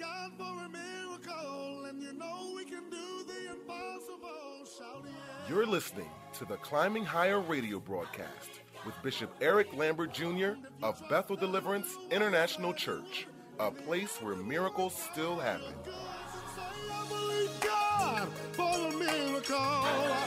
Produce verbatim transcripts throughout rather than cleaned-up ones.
God for a miracle, and you know we can do the impossible. Shout yeah. You're listening to the Climbing Higher radio broadcast with Bishop Eric Lambert Junior of Bethel Deliverance International Church, a place where miracles still happen. I believe God for a miracle.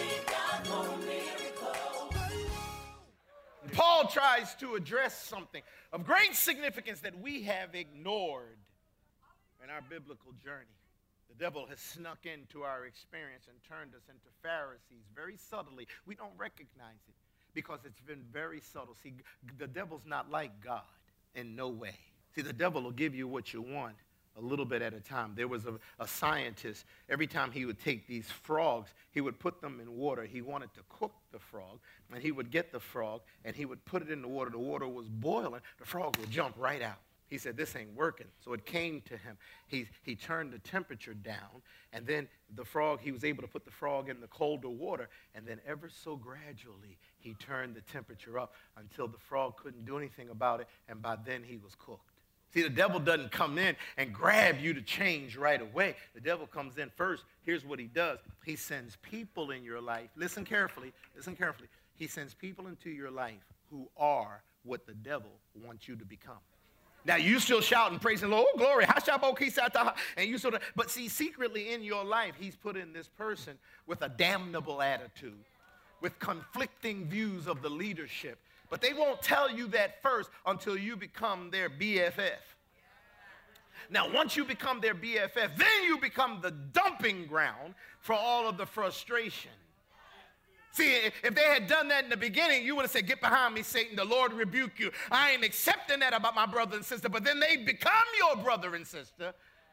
Paul tries to address something of great significance that we have ignored in our biblical journey. The devil has snuck into our experience and turned us into Pharisees very subtly. We don't recognize it because it's been very subtle. See, the devil's not like God in no way. See, the devil will give you what you want a little bit at a time. There was a, a scientist, every time he would take these frogs, he would put them in water. He wanted to cook the frog, and he would get the frog, and he would put it in the water. The water was boiling. The frog would jump right out. He said, this ain't working. So it came to him. He, he turned the temperature down, and then the frog, he was able to put the frog in the colder water, and then ever so gradually, he turned the temperature up until the frog couldn't do anything about it, and by then he was cooked. See, the devil doesn't come in and grab you to change right away. The devil comes in first. Here's what he does. He sends people in your life. Listen carefully. Listen carefully. He sends people into your life who are what the devil wants you to become. Now, you still shouting, praising the Lord, oh, glory, and you sort of, but see, secretly in your life, he's put in this person with a damnable attitude, with conflicting views of the leadership. But they won't tell you that first until you become their B F F. Now, once you become their B F F, then you become the dumping ground for all of the frustration. See, if they had done that in the beginning, you would have said, get behind me, Satan, the Lord rebuke you. I ain't accepting that about my brother and sister, but then they become your brother and sister.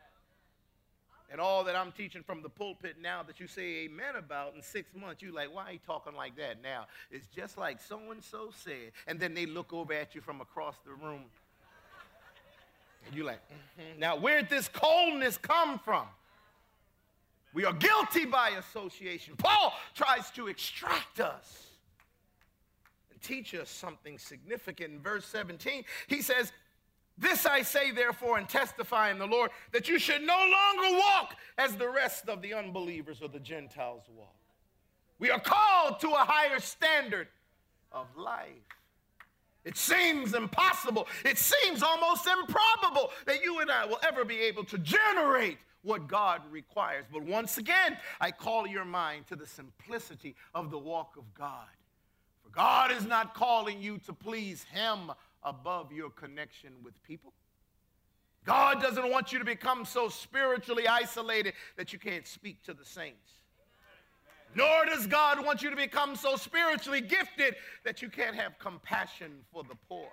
And all that I'm teaching from the pulpit now that you say amen about in six months, you like, why are you talking like that now? It's just like so-and-so said. And then they look over at you from across the room. And you're like, mm-hmm. Now where'd this coldness come from? We are guilty by association. Paul tries to extract us and teach us something significant. In verse seventeen, he says, this I say, therefore, and testify in the Lord, that you should no longer walk as the rest of the unbelievers or the Gentiles walk. We are called to a higher standard of life. It seems impossible. It seems almost improbable that you and I will ever be able to generate what God requires. But once again, I call your mind to the simplicity of the walk of God. For God is not calling you to please him above your connection with people. God doesn't want you to become so spiritually isolated that you can't speak to the saints. Nor does God want you to become so spiritually gifted that you can't have compassion for the poor.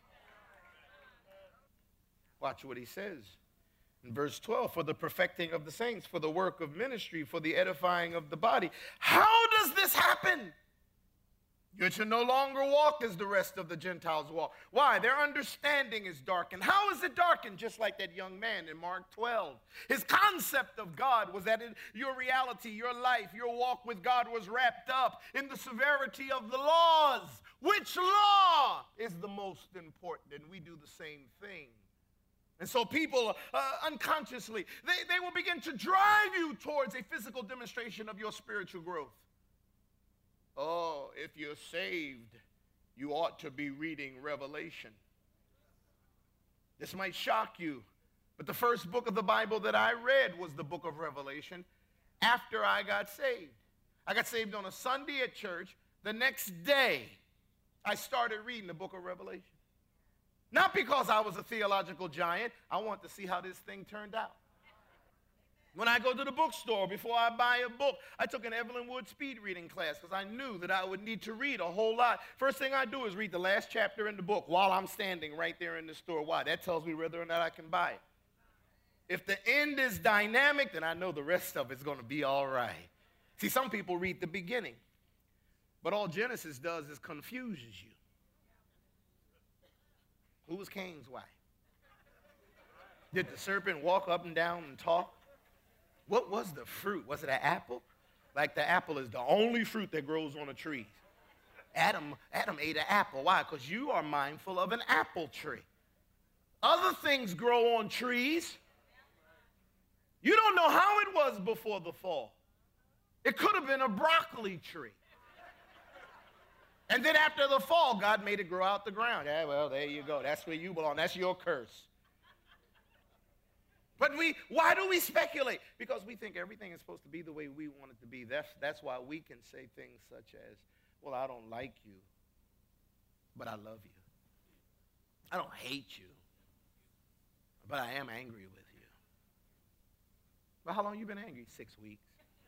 Watch what he says in verse twelve, for the perfecting of the saints, for the work of ministry, for the edifying of the body. How does this happen? You're to no longer walk as the rest of the Gentiles walk. Why? Their understanding is darkened. How is it darkened? Just like that young man in Mark twelve. His concept of God was that in your reality, your life, your walk with God was wrapped up in the severity of the laws. Which law is the most important? And we do the same thing. And so people, uh, unconsciously, they, they will begin to drive you towards a physical demonstration of your spiritual growth. Oh, if you're saved, you ought to be reading Revelation. This might shock you, but the first book of the Bible that I read was the book of Revelation after I got saved. I got saved on a Sunday at church. The next day, I started reading the book of Revelation. Not because I was a theological giant. I wanted to see how this thing turned out. When I go to the bookstore, before I buy a book, I took an Evelyn Wood speed reading class because I knew that I would need to read a whole lot. First thing I do is read the last chapter in the book while I'm standing right there in the store. Why? That tells me whether or not I can buy it. If the end is dynamic, then I know the rest of it's going to be all right. See, some people read the beginning, but all Genesis does is confuses you. Who was Cain's wife? Did the serpent walk up and down and talk? What was the fruit? Was it an apple? Like the apple is the only fruit that grows on a tree. Adam, Adam ate an apple. Why? Because you are mindful of an apple tree. Other things grow on trees. You don't know how it was before the fall. It could have been a broccoli tree. And then after the fall, God made it grow out the ground. Yeah, well, there you go. That's where you belong. That's your curse. But we, why do we speculate? Because we think everything is supposed to be the way we want it to be. That's, that's why we can say things such as, well, I don't like you, but I love you. I don't hate you, but I am angry with you. Well, how long you been angry? Six weeks.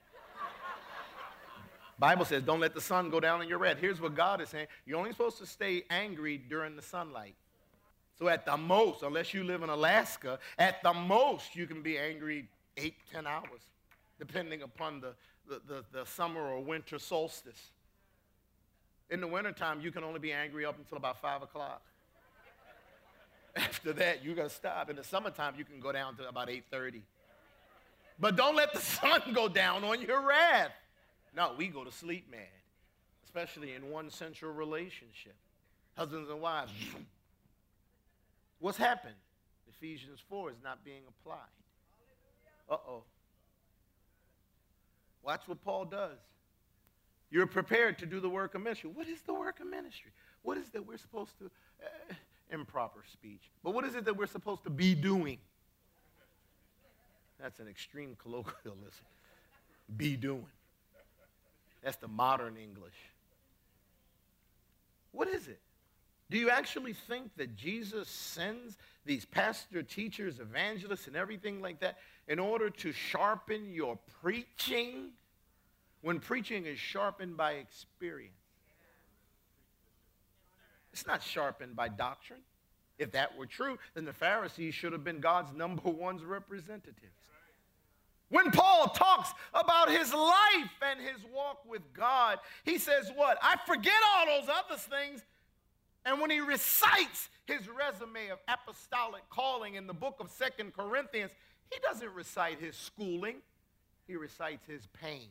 Bible says, don't let the sun go down in your wrath. Here's what God is saying. You're only supposed to stay angry during the sunlight. So at the most, unless you live in Alaska, at the most you can be angry eight, ten hours, depending upon the, the, the, the summer or winter solstice. In the wintertime, you can only be angry up until about five o'clock. After that, you got to stop. In the summertime, you can go down to about eight thirty. But don't let the sun go down on your wrath. No, we go to sleep mad, especially in one central relationship. Husbands and wives. What's happened? Ephesians four is not being applied. Uh-oh. Watch what Paul does. You're prepared to do the work of ministry. What is the work of ministry? What is it that we're supposed to, uh, improper speech, but what is it that we're supposed to be doing? That's an extreme colloquialism. Be doing. That's the modern English. What is it? Do you actually think that Jesus sends these pastor, teachers, evangelists, and everything like that in order to sharpen your preaching? When preaching is sharpened by experience. It's not sharpened by doctrine. If that were true, then the Pharisees should have been God's number one representatives. When Paul talks about his life and his walk with God, he says what? I forget all those other things. And when he recites his resume of apostolic calling in the book of Second Corinthians, he doesn't recite his schooling. He recites his pain.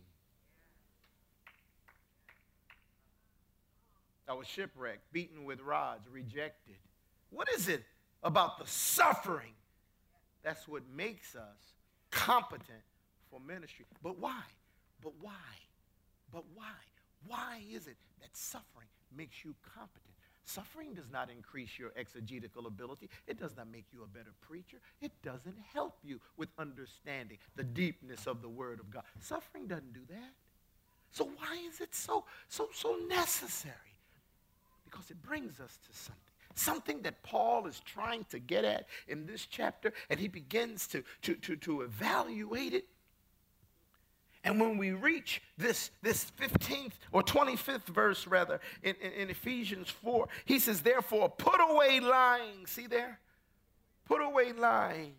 I was shipwrecked, beaten with rods, rejected. What is it about the suffering? That's what makes us competent for ministry. But why? But why? But why? Why is it that suffering makes you competent? Suffering does not increase your exegetical ability. It does not make you a better preacher. It doesn't help you with understanding the deepness of the Word of God. Suffering doesn't do that. So why is it so, so, so necessary? Because it brings us to something. Something that Paul is trying to get at in this chapter, and he begins to, to, to, to evaluate it. And when we reach this, this fifteenth or twenty-fifth verse, rather, in, in, in Ephesians four, he says, therefore, put away lying. See there? Put away lying.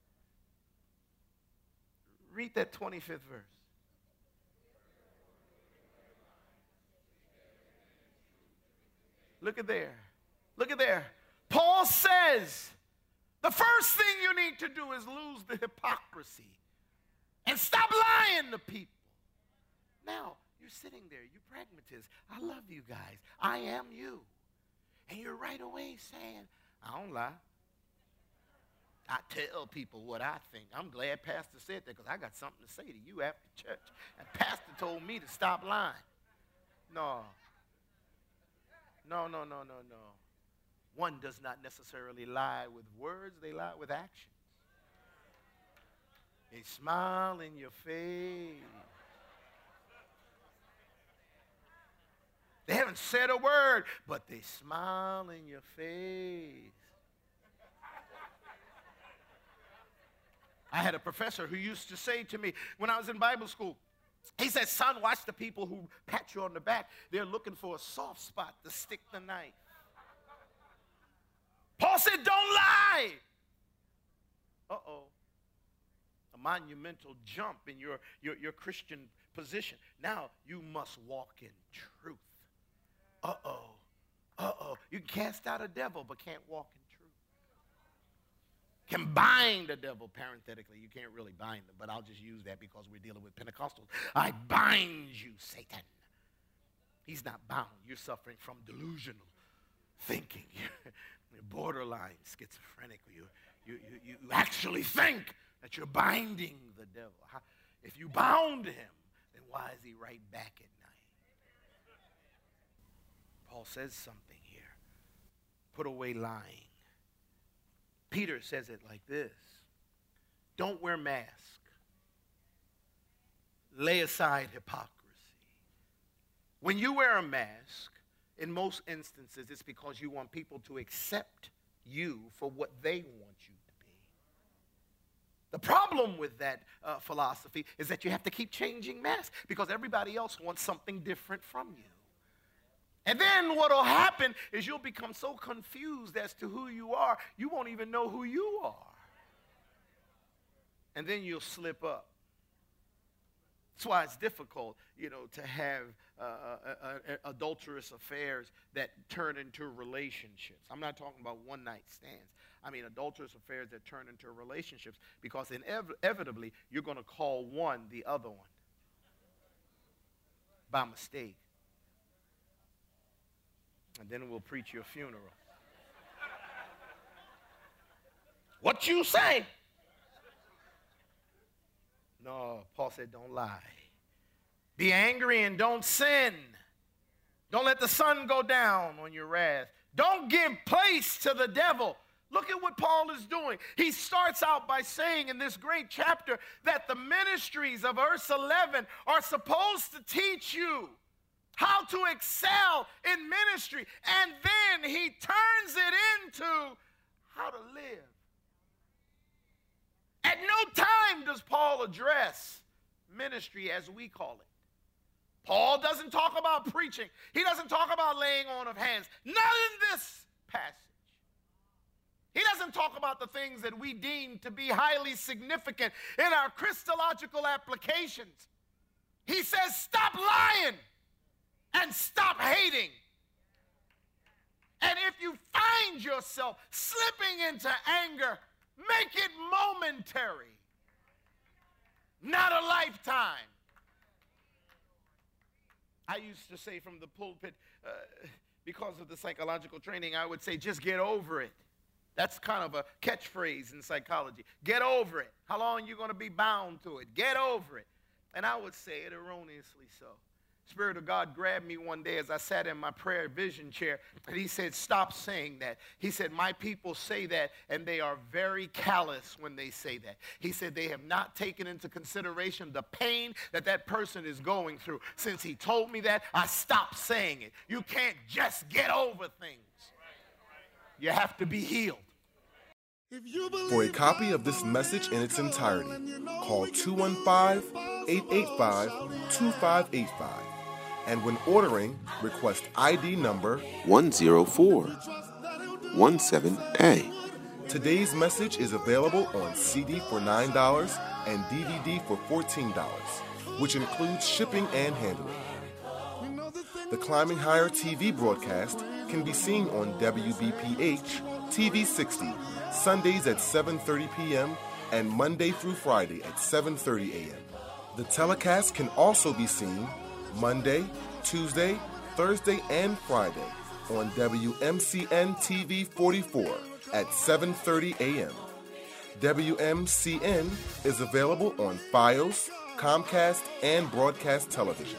Read that twenty-fifth verse. Look at there. Look at there. Paul says, the first thing you need to do is lose the hypocrisy and stop lying to people. Now, you're sitting there, you pragmatists. I love you guys. I am you. And you're right away saying, I don't lie. I tell people what I think. I'm glad Pastor said that because I got something to say to you after church. And Pastor told me to stop lying. No. No, no, no, no, no. One does not necessarily lie with words. They lie with actions. They smile in your face. They haven't said a word, but they smile in your face. I had a professor who used to say to me when I was in Bible school, he said, son, watch the people who pat you on the back. They're looking for a soft spot to stick the knife. Paul said, don't lie. Uh-oh. A monumental jump in your, your, your Christian position. Now you must walk in truth. Uh-oh. Uh-oh. You can cast out a devil, but can't walk in truth. Can bind a devil, parenthetically. You can't really bind them, but I'll just use that because we're dealing with Pentecostals. I bind you, Satan. He's not bound. You're suffering from delusional thinking. You're borderline schizophrenic. You, you, you, you actually think that you're binding the devil? How, if you bound him, then why is he right back at night? Paul says something here. Put away lying. Peter says it like this. Don't wear mask. Lay aside hypocrisy. When you wear a mask, in most instances, it's because you want people to accept you for what they want you to be. The problem with that uh, philosophy is that you have to keep changing masks because everybody else wants something different from you. And then what will happen is you'll become so confused as to who you are, you won't even know who you are. And then you'll slip up. That's why it's difficult, you know, to have uh, uh, uh, adulterous affairs that turn into relationships. I'm not talking about one-night stands. I mean adulterous affairs that turn into relationships because inevitably you're going to call one the other one by mistake. And then we'll preach your funeral. What you say? No, Paul said, don't lie. Be angry and don't sin. Don't let the sun go down on your wrath. Don't give place to the devil. Look at what Paul is doing. He starts out by saying in this great chapter that the ministries of verse eleven are supposed to teach you how to excel in ministry. And then he turns it into how to live. At no time does Paul address ministry as we call it. Paul doesn't talk about preaching. He doesn't talk about laying on of hands. Not in this passage. He doesn't talk about the things that we deem to be highly significant in our Christological applications. He says, stop lying and stop hating. And if you find yourself slipping into anger, make it momentary, not a lifetime. I used to say from the pulpit, uh, because of the psychological training, I would say, just get over it. That's kind of a catchphrase in psychology. Get over it. How long are you going to be bound to it? Get over it. And I would say it erroneously so. Spirit of God grabbed me one day as I sat in my prayer vision chair, and he said, stop saying that. He said, my people say that, and they are very callous when they say that. He said, they have not taken into consideration the pain that that person is going through. Since he told me that, I stopped saying it. You can't just get over things. You have to be healed. For a copy of this message in its entirety, call two one five, eight eight five, two five eight five. And when ordering, request I D number one zero four one seven A. Today's message is available on C D for nine dollars and D V D for fourteen dollars, which includes shipping and handling. The Climbing Higher T V broadcast can be seen on W B P H T V sixty, Sundays at seven thirty p.m. and Monday through Friday at seven thirty a.m. The telecast can also be seen Monday, Tuesday, Thursday, and Friday on W M C N T V forty-four at seven thirty a.m. W M C N is available on Fios, Comcast, and Broadcast Television.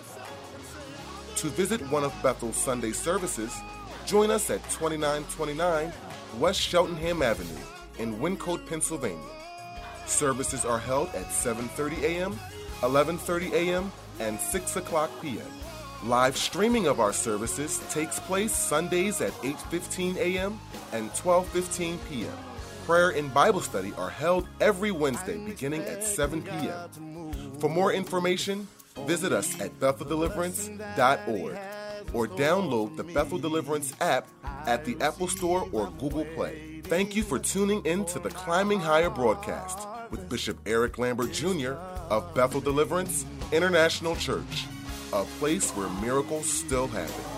To visit one of Bethel's Sunday services, join us at twenty-nine twenty-nine West Cheltenham Avenue in Wyncote, Pennsylvania. Services are held at seven thirty a.m., eleven thirty a.m., and six o'clock p.m. Live streaming of our services takes place Sundays at eight fifteen a.m. and twelve fifteen p.m. Prayer and Bible study are held every Wednesday beginning at seven p.m. For more information, visit us at bethel deliverance dot org or download the Bethel Deliverance app at the Apple Store or Google Play. Thank you for tuning in to the Climbing Higher broadcast with Bishop Eric Lambert Junior of Bethel Deliverance International Church, a place where miracles still happen.